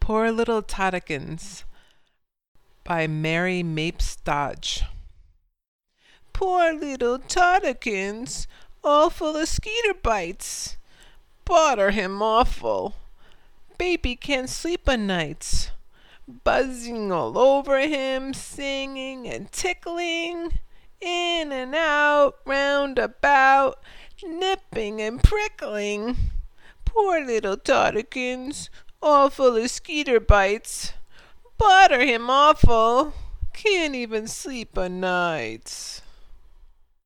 Poor Little Toddikins by Mary Mapes Dodge. Poor little Toddikins, all full of skeeter bites. Bother him awful. Baby can't sleep o' nights. Buzzing all over him, singing and tickling, in and out, round about, nipping and prickling. Poor little Toddikins, all full of skeeter bites. Bother him awful. Can't even sleep o' nights.